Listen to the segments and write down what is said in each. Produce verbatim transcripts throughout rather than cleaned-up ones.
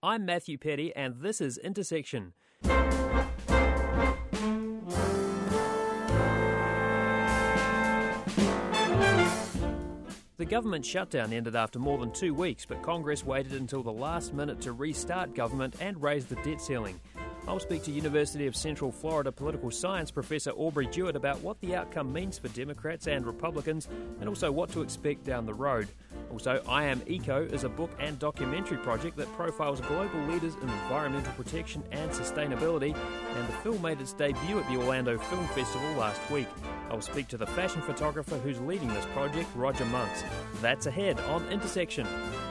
I'm Matthew Petty, and this is Intersection. The government shutdown ended after more than two weeks, but Congress waited until the last minute to restart government and raise the debt ceiling. I'll speak to University of Central Florida political science professor Aubrey Jewett about what the outcome means for Democrats and Republicans, and also what to expect down the road. Also, I Am Eco is a book and documentary project that profiles global leaders in environmental protection and sustainability, and the film made its debut at the Orlando Film Festival last week. I'll speak to the fashion photographer who's leading this project, Roger Monks. That's ahead on Intersection.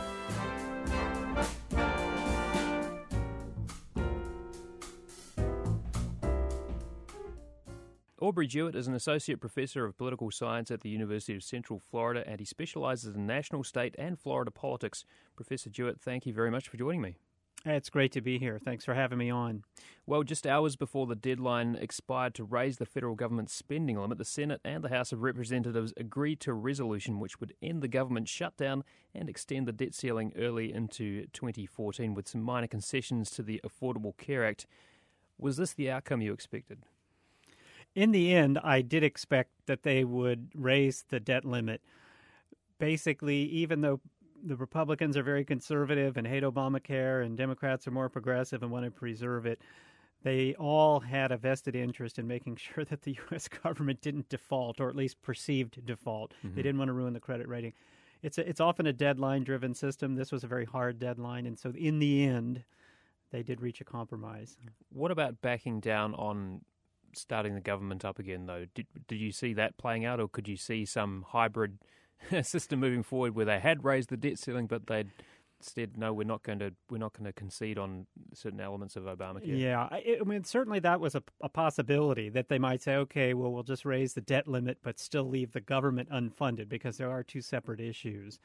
Aubrey Jewett is an associate professor of political science at the University of Central Florida, and he specialises in national, state and Florida politics. Professor Jewett, thank you very much for joining me. It's great to be here. Thanks for having me on. Well, just hours before the deadline expired to raise the federal government's spending limit, the Senate and the House of Representatives agreed to a resolution which would end the government shutdown and extend the debt ceiling early into twenty fourteen with some minor concessions to the Affordable Care Act. Was this the outcome you expected? In the end, I did expect that they would raise the debt limit. Basically, even though the Republicans are very conservative and hate Obamacare and Democrats are more progressive and want to preserve it, they all had a vested interest in making sure that the U S government didn't default, or at least perceived default. Mm-hmm. They didn't want to ruin the credit rating. It's a, it's often a deadline-driven system. This was a very hard deadline, and so in the end, they did reach a compromise. What about backing down on starting the government up again, though? Did, did you see that playing out, or could you see some hybrid system moving forward where they had raised the debt ceiling, but they'd said, no, we're not going to we're not going to concede on certain elements of Obamacare? Yeah, I, I mean, certainly that was a, a possibility, that they might say, okay, well, we'll just raise the debt limit, but still leave the government unfunded, because there are two separate issues.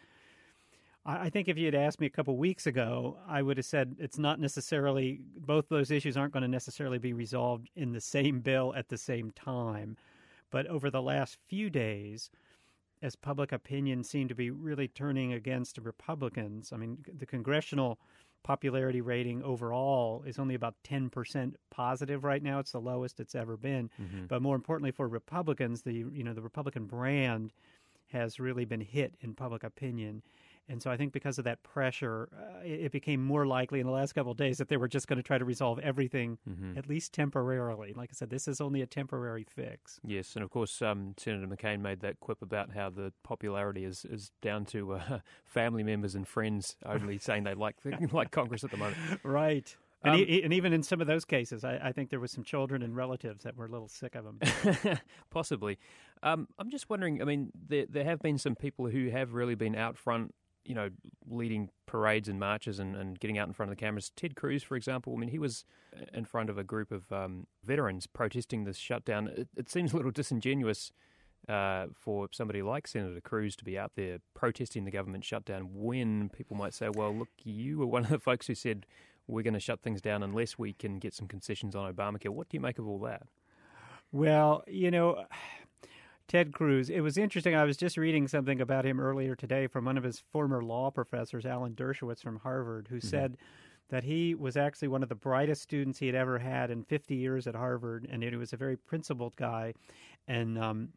I think if you had asked me a couple weeks ago, I would have said it's not necessarily, both those issues aren't going to necessarily be resolved in the same bill at the same time. But over the last few days, as public opinion seemed to be really turning against the Republicans, I mean, the congressional popularity rating overall is only about ten percent positive right now. It's the lowest it's ever been. Mm-hmm. But more importantly for Republicans, the you know the Republican brand has really been hit in public opinion. And so I think because of that pressure, uh, it, it became more likely in the last couple of days that they were just going to try to resolve everything, mm-hmm. at least temporarily. Like I said, this is only a temporary fix. Yes, and of course, um, Senator McCain made that quip about how the popularity is, is down to uh, family members and friends only saying they like like Congress at the moment. Right. And, um, e- and even in some of those cases, I, I think there was some children and relatives that were a little sick of them. Possibly. Um, I'm just wondering, I mean, there, there have been some people who have really been out front, you know, leading parades and marches and, and getting out in front of the cameras. Ted Cruz, for example, I mean, he was in front of a group of um, veterans protesting this shutdown. It, it seems a little disingenuous uh, for somebody like Senator Cruz to be out there protesting the government shutdown when people might say, well, look, you were one of the folks who said we're going to shut things down unless we can get some concessions on Obamacare. What do you make of all that? Well, you know, Ted Cruz, it was interesting. I was just reading something about him earlier today from one of his former law professors, Alan Dershowitz from Harvard, who mm-hmm. said that he was actually one of the brightest students he had ever had in fifty years at Harvard, and he was a very principled guy. And um,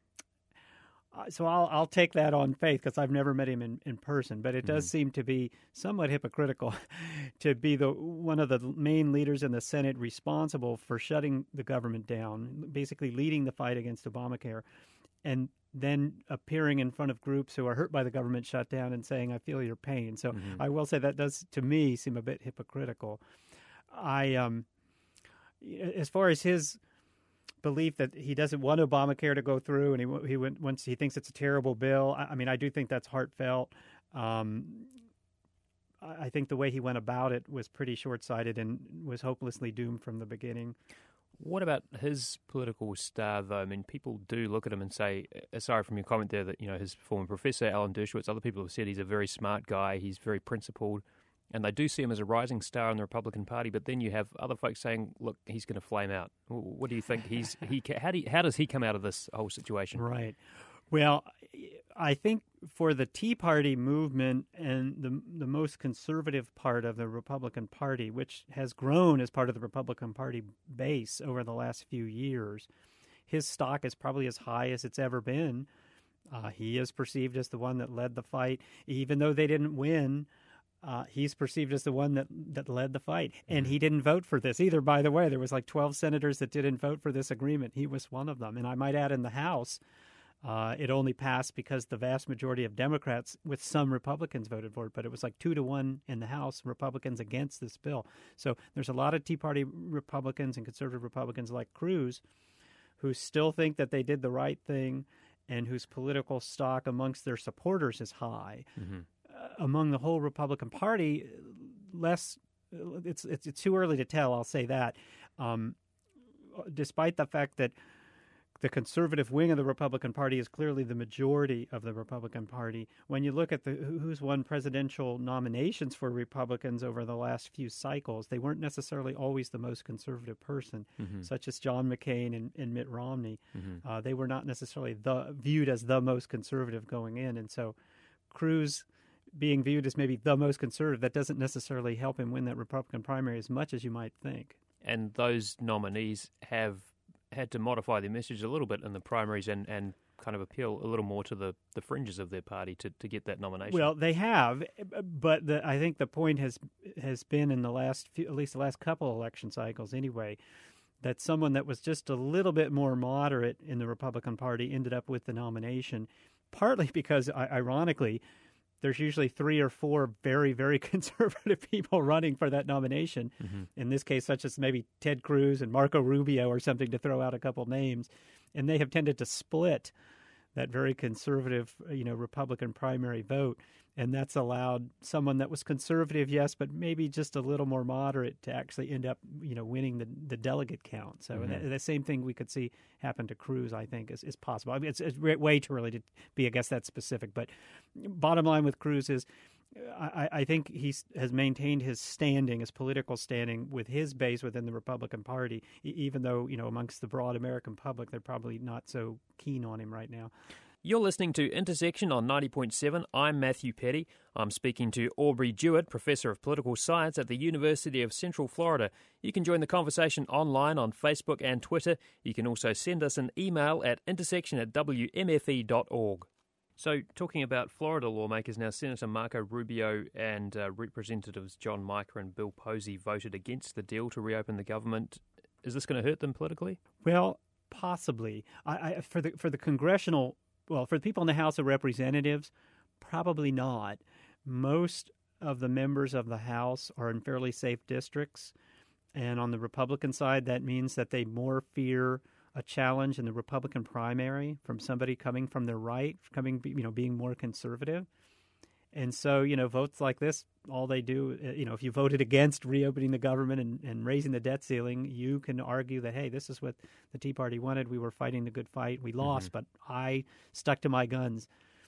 so I'll, I'll take that on faith because I've never met him in, in person, but it does mm-hmm. seem to be somewhat hypocritical to be the one of the main leaders in the Senate responsible for shutting the government down, basically leading the fight against Obamacare, and then appearing in front of groups who are hurt by the government shutdown and saying, I feel your pain. So mm-hmm. I will say that does, to me, seem a bit hypocritical. I, um, as far as his belief that he doesn't want Obamacare to go through, and he he went, once he thinks it's a terrible bill. I, I mean, I do think that's heartfelt. Um, I, I think the way he went about it was pretty short-sighted and was hopelessly doomed from the beginning. What about his political star, though? I mean, people do look at him and say, aside from your comment there that, you know, his former professor, Alan Dershowitz, other people have said he's a very smart guy, he's very principled, and they do see him as a rising star in the Republican Party, but then you have other folks saying, look, he's going to flame out. What do you think? He's he? How, do you, how does he come out of this whole situation? Right. Well, I think for the Tea Party movement and the the most conservative part of the Republican Party, which has grown as part of the Republican Party base over the last few years, his stock is probably as high as it's ever been. Uh, he is perceived as the one that led the fight, even though they didn't win. Uh, he's perceived as the one that, that led the fight. And he didn't vote for this either, by the way. There was like twelve senators that didn't vote for this agreement. He was one of them. And I might add, in the House, uh, it only passed because the vast majority of Democrats, with some Republicans, voted for it. But it was like two to one in the House, Republicans against this bill. So there's a lot of Tea Party Republicans and conservative Republicans like Cruz who still think that they did the right thing and whose political stock amongst their supporters is high. Mm-hmm. Among the whole Republican Party, less. It's, it's it's too early to tell. I'll say that, um, despite the fact that the conservative wing of the Republican Party is clearly the majority of the Republican Party. When you look at the who's won presidential nominations for Republicans over the last few cycles, they weren't necessarily always the most conservative person, mm-hmm. such as John McCain and, and Mitt Romney. Mm-hmm. Uh, they were not necessarily the viewed as the most conservative going in, and so Cruz being viewed as maybe the most conservative, that doesn't necessarily help him win that Republican primary as much as you might think. And those nominees have had to modify their message a little bit in the primaries and, and kind of appeal a little more to the, the fringes of their party to, to get that nomination. Well, they have, but the, I think the point has has been in the last few, at least the last couple election cycles anyway, that someone that was just a little bit more moderate in the Republican Party ended up with the nomination, partly because, ironically, there's usually three or four very, very conservative people running for that nomination. Mm-hmm. In this case, such as maybe Ted Cruz and Marco Rubio or something, to throw out a couple names. And they have tended to split that very conservative, you know, Republican primary vote. And that's allowed someone that was conservative, yes, but maybe just a little more moderate to actually end up, you know, winning the, the delegate count. So mm-hmm. the, the same thing we could see happen to Cruz, I think, is, is possible. I mean, it's, it's way too early to be, I guess, that specific. But bottom line with Cruz is I, I think he has maintained his standing, his political standing with his base within the Republican Party, even though, you know, amongst the broad American public, they're probably not so keen on him right now. You're listening to Intersection on ninety point seven. I'm Matthew Petty. I'm speaking to Aubrey Jewett, Professor of Political Science at the University of Central Florida. You can join the conversation online on Facebook and Twitter. You can also send us an email at intersection at w m f e dot org. So, talking about Florida lawmakers now, Senator Marco Rubio and uh, Representatives John Mica and Bill Posey voted against the deal to reopen the government. Is this going to hurt them politically? Well, possibly. I, I, for the for the congressional... Well, for the people in the House of Representatives, probably not. Most of the members of the House are in fairly safe districts. And on the Republican side, that means that they more fear a challenge in the Republican primary from somebody coming from their right, coming, you know, being more conservative. And so, you know, votes like this, all they do, you know, if you voted against reopening the government and, and raising the debt ceiling, you can argue that, hey, this is what the Tea Party wanted. We were fighting the good fight. We lost, mm-hmm. but I stuck to my guns.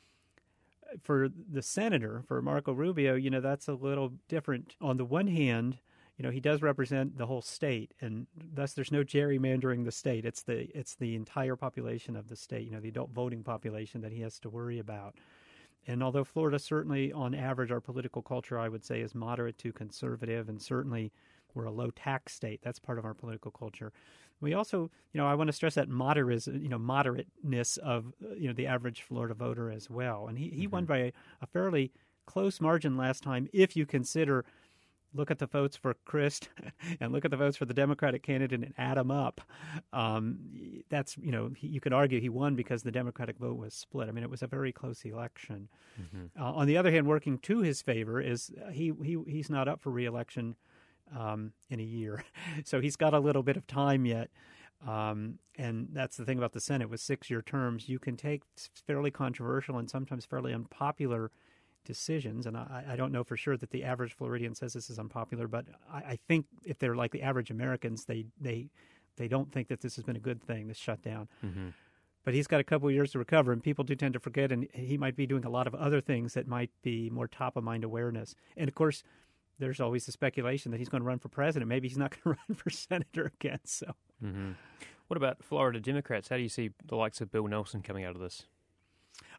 For the senator, for Marco Rubio, you know, that's a little different. On the one hand, you know, he does represent the whole state, and thus there's no gerrymandering the state. It's the it's the entire population of the state, you know, the adult voting population that he has to worry about. And although Florida certainly, on average, our political culture, I would say, is moderate to conservative, and certainly we're a low-tax state. That's part of our political culture. We also, you know, I want to stress that moderate, you know, moderateness of, you know, the average Florida voter as well. And he, he mm-hmm. won by a, a fairly close margin last time, if you consider, look at the votes for Crist and look at the votes for the Democratic candidate and add them up. Um, that's, you know, he, you could argue he won because the Democratic vote was split. I mean, it was a very close election. Mm-hmm. Uh, on the other hand, working to his favor is he, he he's not up for re-election um, in a year. So he's got a little bit of time yet. Um, and that's the thing about the Senate. With six-year terms, you can take fairly controversial and sometimes fairly unpopular decisions, and I, I don't know for sure that the average Floridian says this is unpopular, but I, I think if they're like the average Americans, they they they don't think that this has been a good thing, this shutdown. Mm-hmm. But he's got a couple of years to recover, and people do tend to forget, and he might be doing a lot of other things that might be more top-of-mind awareness. And, of course, there's always the speculation that he's going to run for president. Maybe he's not going to run for senator again. So, mm-hmm. What about Florida Democrats? How do you see the likes of Bill Nelson coming out of this?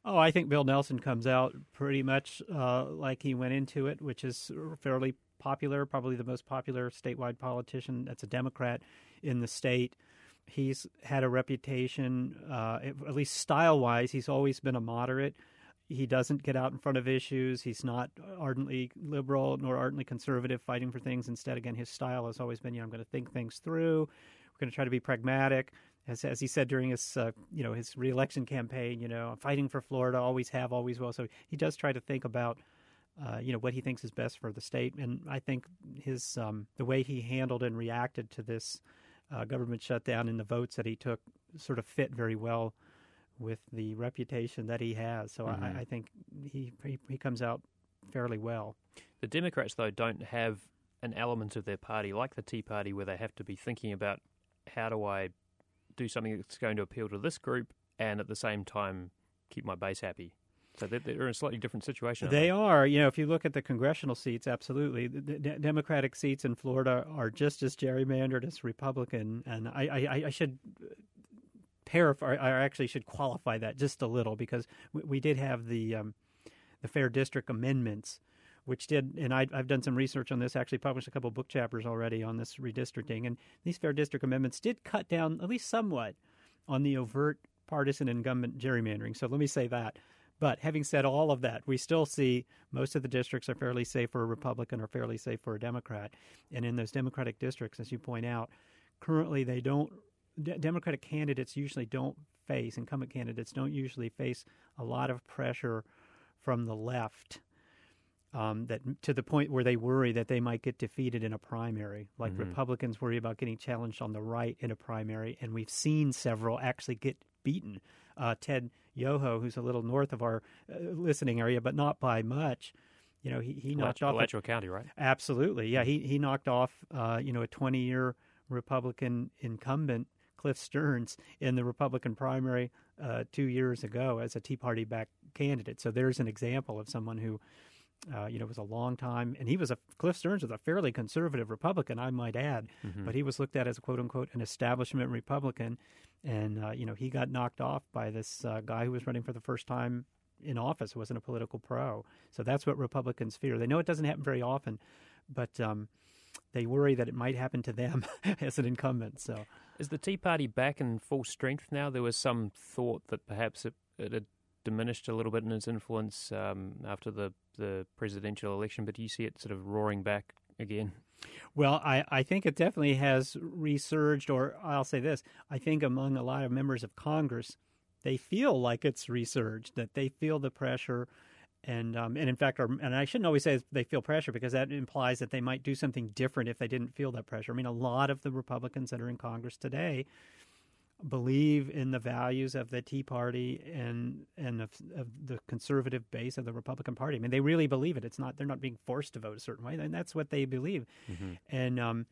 Oh, I think Bill Nelson comes out pretty much uh, like he went into it, which is fairly popular, probably the most popular statewide politician that's a Democrat in the state. He's had a reputation, uh, at least style-wise, he's always been a moderate. He doesn't get out in front of issues. He's not ardently liberal nor ardently conservative, fighting for things. Instead, again, his style has always been, you know, I'm going to think things through. We're going to try to be pragmatic. As, as he said during his, uh, you know, his reelection campaign, you know, I'm fighting for Florida, always have, always will. So he does try to think about, uh, you know, what he thinks is best for the state. And I think his um, the way he handled and reacted to this uh, government shutdown and the votes that he took sort of fit very well with the reputation that he has. So mm-hmm. I, I think he, he he comes out fairly well. The Democrats, though, don't have an element of their party like the Tea Party where they have to be thinking about how do I do something that's going to appeal to this group and at the same time keep my base happy. So they're, they're in a slightly different situation. They, they are. You know, if you look at the congressional seats, absolutely. The, the Democratic seats in Florida are just as gerrymandered as Republican. And I, I, I should paraphrase, I actually should qualify that just a little because we, we did have the um, the Fair District amendments, which did, and I, I've done some research on this, actually published a couple of book chapters already on this redistricting, and these Fair District amendments did cut down at least somewhat on the overt partisan incumbent gerrymandering. So let me say that. But having said all of that, we still see most of the districts are fairly safe for a Republican or fairly safe for a Democrat. And in those Democratic districts, as you point out, currently they don't, d- Democratic candidates usually don't face, incumbent candidates don't usually face a lot of pressure from the left. Um, that to the point where they worry that they might get defeated in a primary, like mm-hmm. Republicans worry about getting challenged on the right in a primary, and we've seen several actually get beaten. Uh, Ted Yoho, who's a little north of our uh, listening area, but not by much, you know, he, he knocked Alachua, off Alachua County, right? Absolutely, yeah. He he knocked off, uh, you know, a twenty-year Republican incumbent, Cliff Stearns, in the Republican primary uh, two years ago as a Tea Party-backed candidate. So there's an example of someone who. Uh, you know, it was a long time, and he was a Cliff Stearns was a fairly conservative Republican, I might add, mm-hmm. but he was looked at as a quote unquote an establishment Republican, and uh, you know he got knocked off by this uh, guy who was running for the first time in office, who wasn't a political pro. So that's what Republicans fear. They know it doesn't happen very often, but um, they worry that it might happen to them as an incumbent. So, is the Tea Party back in full strength now? There was some thought that perhaps it, it had diminished a little bit in its influence um, after the, the presidential election, but do you see it sort of roaring back again? Well, I, I think it definitely has resurged, or I'll say this, I think among a lot of members of Congress, they feel like it's resurged, that they feel the pressure, and um, and in fact, are, and I shouldn't always say they feel pressure because that implies that they might do something different if they didn't feel that pressure. I mean, a lot of the Republicans that are in Congress today believe in the values of the Tea Party and and of, of the conservative base of the Republican Party. I mean, they really believe it. It's not they're not being forced to vote a certain way, and that's what they believe. Mm-hmm. And um,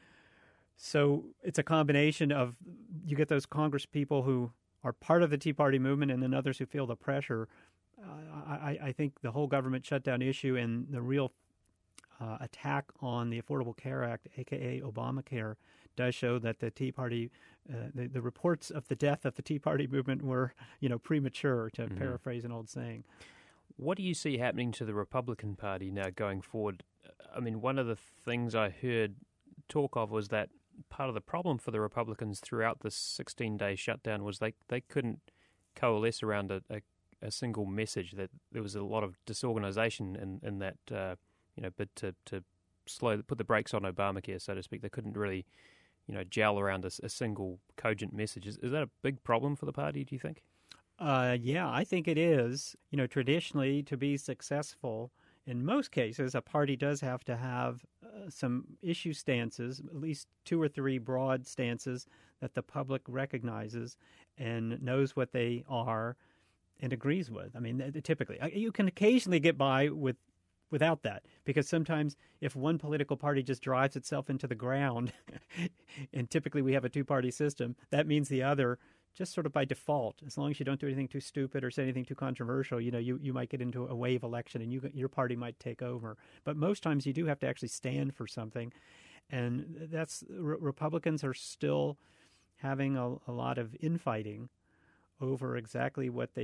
so it's a combination of you get those Congress people who are part of the Tea Party movement, and then others who feel the pressure. Uh, I, I think the whole government shutdown issue and the real uh, attack on the Affordable Care Act, aka Obamacare, does show that the Tea Party, uh, the, the reports of the death of the Tea Party movement were, you know, premature, to mm-hmm. paraphrase an old saying. What do you see happening to the Republican Party now going forward? I mean, one of the things I heard talk of was that part of the problem for the Republicans throughout this sixteen-day shutdown was they, they couldn't coalesce around a, a, a single message, that there was a lot of disorganization in, in that, uh, you know, bid to, to slow, put the brakes on Obamacare, so to speak. They couldn't really you know, gel around a, a single cogent message. Is, is that a big problem for the party, do you think? Uh, yeah, I think it is. You know, traditionally, to be successful, in most cases, a party does have to have uh, some issue stances, at least two or three broad stances that the public recognizes and knows what they are and agrees with. I mean, typically. You can occasionally get by with without that, because sometimes if one political party just drives itself into the ground, and typically we have a two-party system, that means the other, just sort of by default, as long as you don't do anything too stupid or say anything too controversial, you know, you, you might get into a wave election and you your party might take over. But most times you do have to actually stand for something, and that's re- Republicans are still having a, a lot of infighting over exactly what they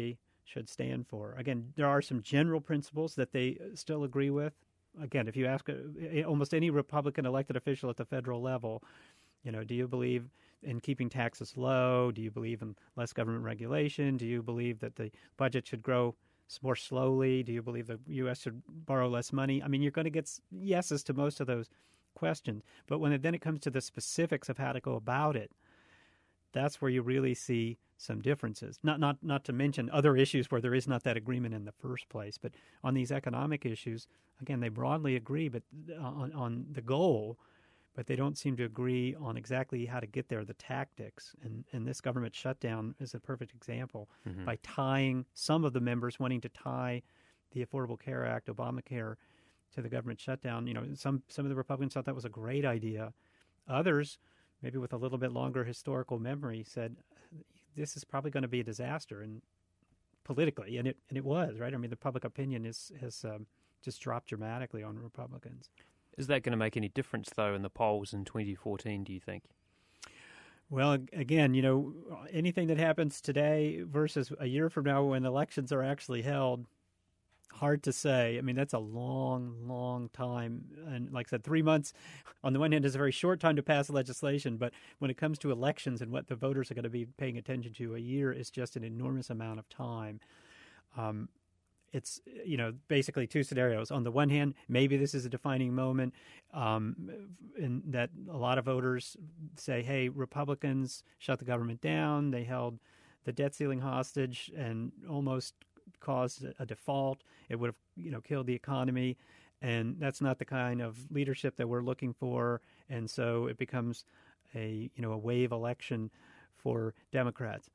should stand for. Again, there are some general principles that they still agree with. Again, if you ask uh, almost any Republican elected official at the federal level, you know, do you believe in keeping taxes low? Do you believe in less government regulation? Do you believe that the budget should grow more slowly? Do you believe the U S should borrow less money? I mean, you're going to get yeses to most of those questions. But when it, then it comes to the specifics of how to go about it, that's where you really see some differences. Not not not to mention other issues where there is not that agreement in the first place. But on these economic issues, again, they broadly agree, but on, on the goal, but they don't seem to agree on exactly how to get there, the tactics. And, and this government shutdown is a perfect example mm-hmm. by tying some of the members wanting to tie the Affordable Care Act, Obamacare, to the government shutdown. You know, some some of the Republicans thought that was a great idea. Others, maybe with a little bit longer historical memory, said this is probably going to be a disaster, and politically, and it and it was, right? I mean, the public opinion is has um, just dropped dramatically on Republicans. Is that going to make any difference, though, in the polls in twenty fourteen, do you think? Well, again, you know, anything that happens today versus a year from now when elections are actually held, hard to say. I mean, that's a long, long time. And like I said, three months, on the one hand, is a very short time to pass legislation. But when it comes to elections and what the voters are going to be paying attention to, a year is just an enormous amount of time. Um, it's, you know, basically two scenarios. On the one hand, maybe this is a defining moment um, in that a lot of voters say, hey, Republicans shut the government down. They held the debt ceiling hostage and almost caused a default. It would have, you know, killed the economy, and that's not the kind of leadership that we're looking for. And so it becomes a, you know, a wave election for Democrats.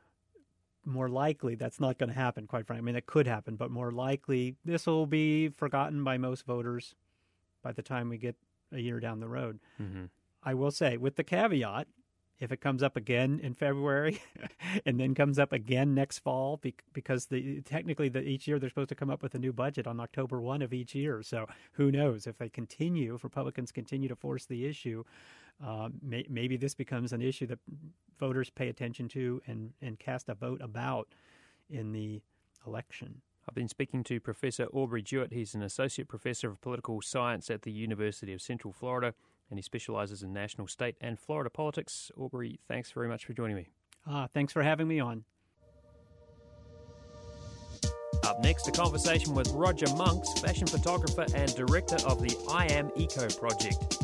More likely, that's not going to happen, quite frankly. I mean, it could happen, but more likely, this will be forgotten by most voters by the time we get a year down the road. Mm-hmm. I will say, with the caveat, if it comes up again in February and then comes up again next fall, because the technically the, each year they're supposed to come up with a new budget on October first of each year. So who knows if they continue, if Republicans continue to force the issue, uh, may, maybe this becomes an issue that voters pay attention to and, and cast a vote about in the election. I've been speaking to Professor Aubrey Jewett. He's an associate professor of political science at the University of Central Florida, and he specializes in national, state, and Florida politics. Aubrey, thanks very much for joining me. Ah, thanks for having me on. Up next, a conversation with Roger Monks, fashion photographer and director of the I Am Eco project.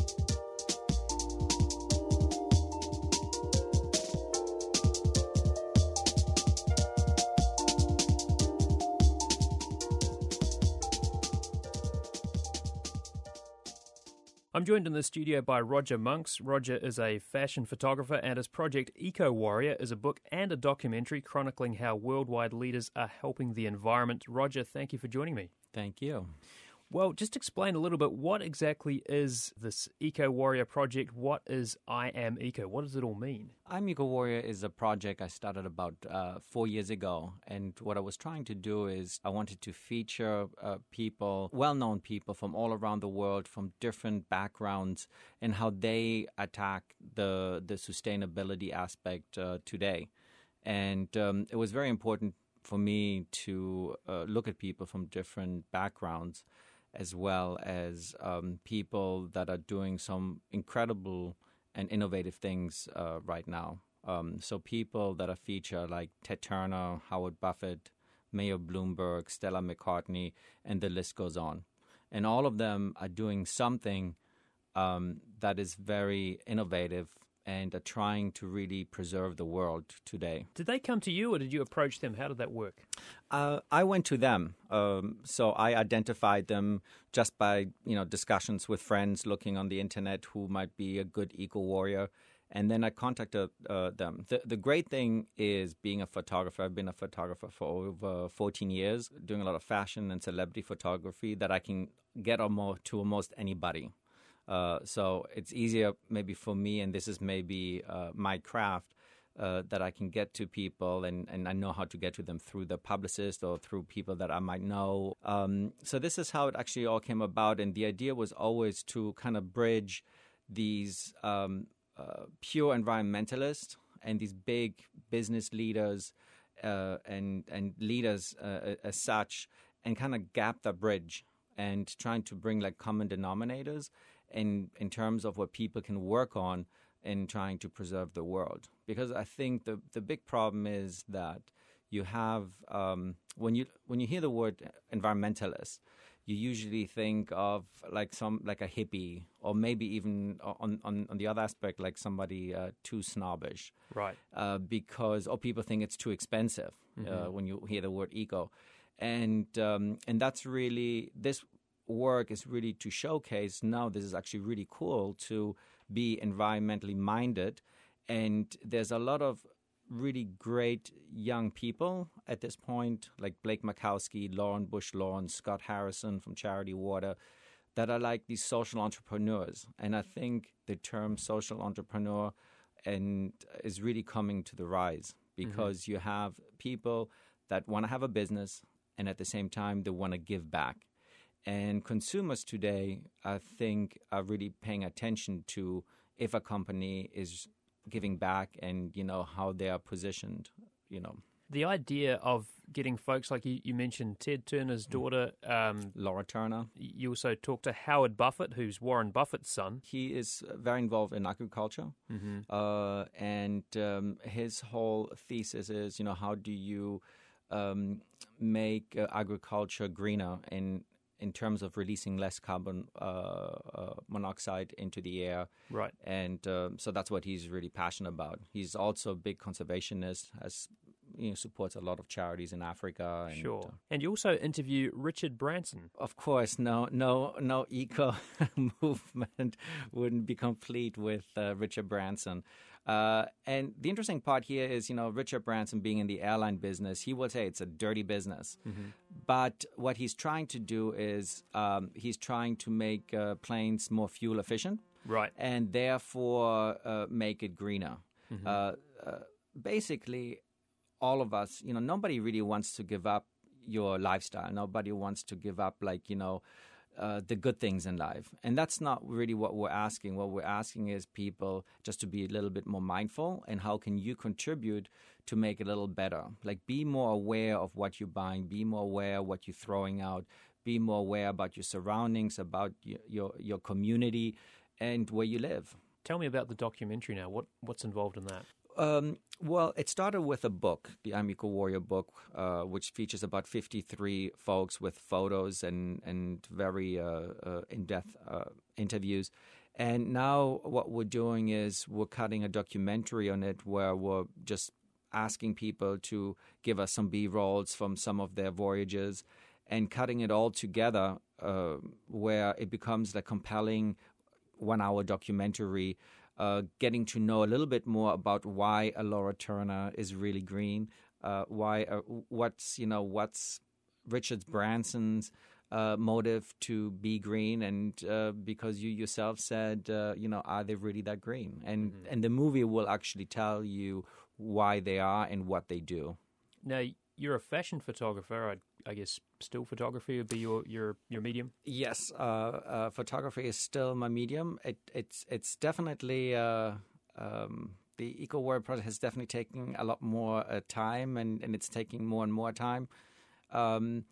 I'm joined in the studio by Roger Monks. Roger is a fashion photographer, and his project Eco Warrior is a book and a documentary chronicling how worldwide leaders are helping the environment. Roger, thank you for joining me. Thank you. Well, just explain a little bit, what exactly is this Eco Warrior project? What is I Am Eco? What does it all mean? I Am Eco Warrior is a project I started about uh, four years ago. And what I was trying to do is I wanted to feature uh, people, well-known people from all around the world, from different backgrounds, and how they attack the, the sustainability aspect uh, today. And um, it was very important for me to uh, look at people from different backgrounds, as well as um, people that are doing some incredible and innovative things uh, right now. Um, so people that are featured like Ted Turner, Howard Buffett, Mayor Bloomberg, Stella McCartney, and the list goes on. And all of them are doing something um, that is very innovative and are trying to really preserve the world today. Did they come to you, or did you approach them? How did that work? Uh, I went to them. Um, so I identified them just by, you know, discussions with friends looking on the internet who might be a good eco warrior. And then I contacted uh, them. The, the great thing is being a photographer. I've been a photographer for over fourteen years, doing a lot of fashion and celebrity photography, that I can get almost to almost anybody. Uh, so it's easier maybe for me, and this is maybe uh, my craft, uh, that I can get to people, and, and I know how to get to them through the publicist or through people that I might know. Um, so this is how it actually all came about, and the idea was always to kind of bridge these um, uh, pure environmentalists and these big business leaders uh, and and leaders uh, as such, and kind of gap the bridge and trying to bring like common denominators in in terms of what people can work on in trying to preserve the world. Because I think the the big problem is that you have um, when you when you hear the word environmentalist, you usually think of like some like a hippie, or maybe even on on, on the other aspect like somebody uh, too snobbish, right? Uh, because or people think it's too expensive mm-hmm. uh, when you hear the word eco, and um, and that's really this work is really to showcase. Now this is actually really cool to be environmentally minded, and there's a lot of really great young people at this point, like Blake Makowski, Lauren Bush Lawrence, Scott Harrison from Charity Water, that are like these social entrepreneurs. And I think the term social entrepreneur and is really coming to the rise, because mm-hmm. you have people that want to have a business and at the same time they want to give back. And consumers today, I think, are really paying attention to if a company is giving back and, you know, how they are positioned, you know. The idea of getting folks like you, you mentioned, Ted Turner's daughter. Um, Laura Turner. You also talked to Howard Buffett, who's Warren Buffett's son. He is very involved in agriculture. Mm-hmm. Uh, and um, his whole thesis is, you know, how do you um, make uh, agriculture greener in in terms of releasing less carbon uh, uh, monoxide into the air. Right. And uh, so that's what he's really passionate about. He's also a big conservationist, has you know, supports a lot of charities in Africa. And, sure. Uh, and you also interview Richard Branson. Of course, no no, no eco movement wouldn't be complete with uh, Richard Branson. Uh, and the interesting part here is, you know, Richard Branson being in the airline business, he will say it's a dirty business. Mm-hmm. But what he's trying to do is um, he's trying to make uh, planes more fuel efficient. Right. And therefore uh, make it greener. Mm-hmm. Uh, uh, basically, all of us, you know, nobody really wants to give up your lifestyle. Nobody wants to give up, like, you know, Uh, the good things in life. And that's not really what we're asking. What we're asking is people just to be a little bit more mindful, and how can you contribute to make it a little better? Like, be more aware of what you're buying, be more aware of what you're throwing out, be more aware about your surroundings, about your your, your community and where you live. Tell me about the documentary now. What What's involved in that? Um, well, it started with a book, the I'm Eco Warrior book, uh, which features about fifty-three folks with photos and, and very uh, uh, in-depth uh, interviews. And now what we're doing is we're cutting a documentary on it where we're just asking people to give us some B-rolls from some of their voyages and cutting it all together uh, where it becomes a compelling one-hour documentary, Uh, getting to know a little bit more about why a Laura Turner is really green, uh, why uh, what's you know what's Richard Branson's uh, motive to be green, and uh, because you yourself said uh, you know are they really that green? And mm-hmm. and the movie will actually tell you why they are and what they do. Now, you're a fashion photographer. I, I guess still photography would be your, your, your medium? Yes, uh, uh, photography is still my medium. It, it's it's definitely, uh, um, the Eco Warrior project has definitely taken a lot more uh, time, and, and it's taking more and more time. Um,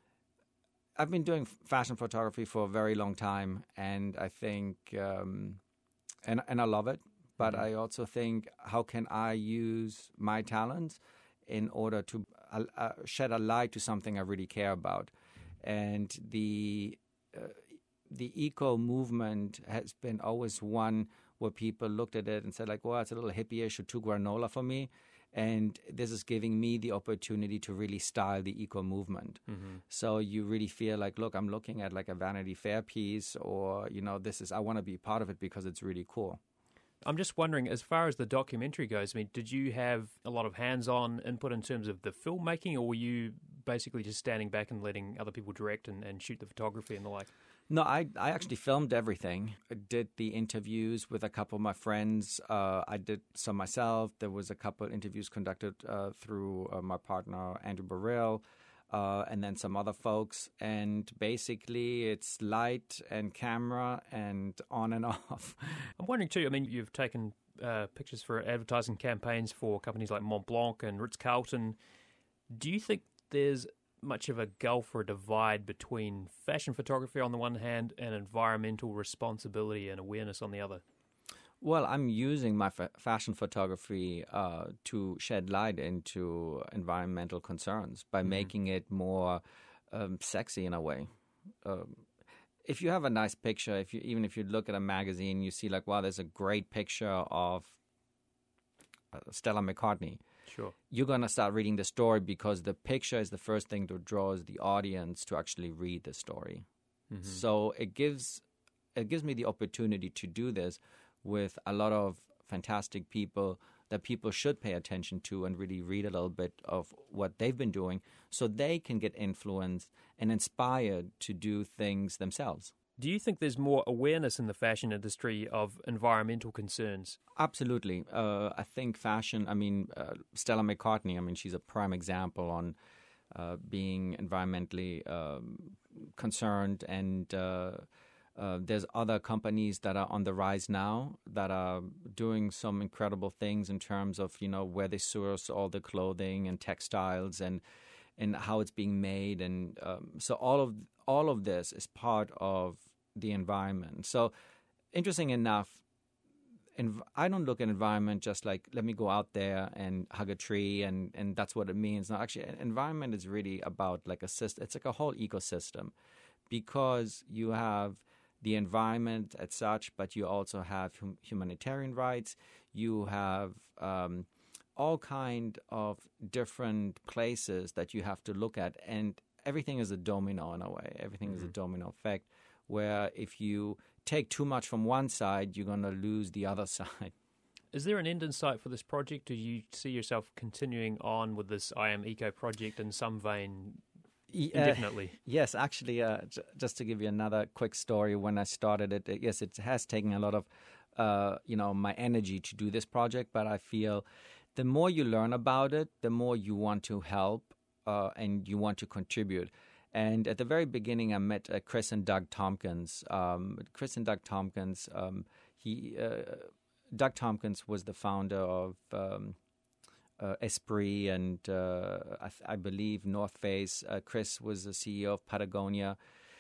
I've been doing fashion photography for a very long time, and I think, um, and, and I love it, but mm-hmm. I also think, how can I use my talents in order to uh, uh, shed a light to something I really care about? And the uh, the eco movement has been always one where people looked at it and said, like, well, it's a little hippie-ish or too granola for me. And this is giving me the opportunity to really style the eco movement. Mm-hmm. So you really feel like, look, I'm looking at like a Vanity Fair piece, or, you know, this is, I want to be part of it because it's really cool. I'm just wondering, as far as the documentary goes, I mean, did you have a lot of hands-on input in terms of the filmmaking, or were you basically just standing back and letting other people direct and, and shoot the photography and the like? No, I, I actually filmed everything. I did the interviews with a couple of my friends. Uh, I did some myself. There was a couple of interviews conducted uh, through uh, my partner, Andrew Burrell, uh, and then some other folks. And basically, it's light and camera and on and off. I'm wondering, too, I mean, you've taken uh, pictures for advertising campaigns for companies like Montblanc and Ritz-Carlton. Do you think there's much of a gulf or a divide between fashion photography on the one hand and environmental responsibility and awareness on the other? Well, I'm using my fa- fashion photography uh, to shed light into environmental concerns by mm-hmm. making it more um, sexy in a way. Um, if you have a nice picture, if you even if you look at a magazine, you see like, wow, there's a great picture of uh, Stella McCartney. Sure. You're going to start reading the story because the picture is the first thing that draws the audience to actually read the story. Mm-hmm. So it gives it gives me the opportunity to do this with a lot of fantastic people that people should pay attention to and really read a little bit of what they've been doing so they can get influenced and inspired to do things themselves. Do you think there's more awareness in the fashion industry of environmental concerns? Absolutely. Uh, I think fashion, I mean, uh, Stella McCartney, I mean, she's a prime example on uh, being environmentally um, concerned and uh, Uh, there's other companies that are on the rise now that are doing some incredible things in terms of, you know, where they source all the clothing and textiles and and how it's being made. And um, so all of all of this is part of the environment. So interesting enough, env- I don't look at environment just like, let me go out there and hug a tree and, and that's what it means. No, actually, environment is really about like a system. It's like a whole ecosystem because you have the environment as such, but you also have hum- humanitarian rights. You have um, all kind of different places that you have to look at, and everything is a domino in a way. Everything mm-hmm. is a domino effect, where if you take too much from one side, you're going to lose the other side. Is there an end in sight for this project? Do you see yourself continuing on with this I Am Eco project in some vein? Indefinitely. Uh, yes, actually, uh, j- just to give you another quick story, when I started it, it, yes, it has taken a lot of, uh, you know, my energy to do this project, but I feel the more you learn about it, the more you want to help uh, and you want to contribute. And at the very beginning, I met uh, Chris and Doug Tompkins. Um, Chris and Doug Tompkins, um, he, uh, Doug Tompkins was the founder of Um, Uh, Esprit and uh, I, th- I believe North Face. Uh, Chris was the C E O of Patagonia,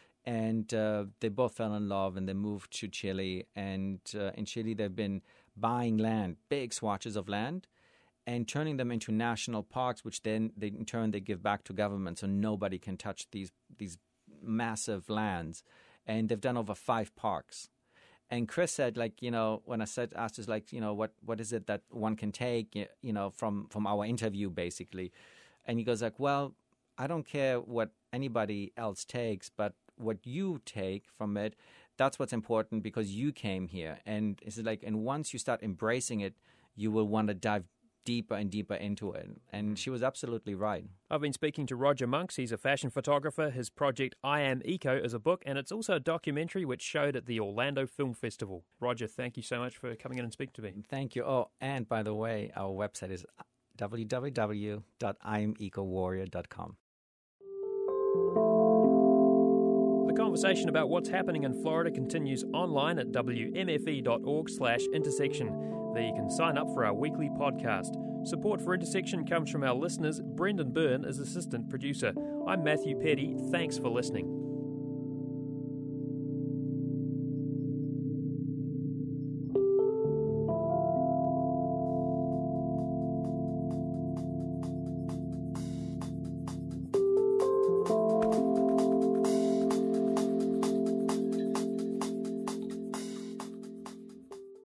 and uh, they both fell in love and they moved to Chile. And uh, in Chile, they've been buying land, big swatches of land, and turning them into national parks, which then they, in turn they give back to government, so nobody can touch these these massive lands. And they've done over five parks. And Chris said, like, you know, when I said, asked us, like, you know, what, what is it that one can take, you know, from, from our interview, basically. And he goes like, well, I don't care what anybody else takes, but what you take from it, that's what's important because you came here. And it's like, and once you start embracing it, you will want to dive deeper and deeper into it. And she was absolutely right. I've been speaking to Roger Monks. He's a fashion photographer. His project I Am Eco is a book, and it's also a documentary which showed at the Orlando Film Festival. Roger, thank you so much for coming in and speaking to me. Thank you. Oh, and by the way, our website is w w w dot i am eco warrior dot com. The conversation about what's happening in Florida continues online at w m f e dot org slash intersection. There you can sign up for our weekly podcast. Support for Intersection comes from our listeners. Brendan Byrne is assistant producer. I'm Matthew Petty. Thanks for listening.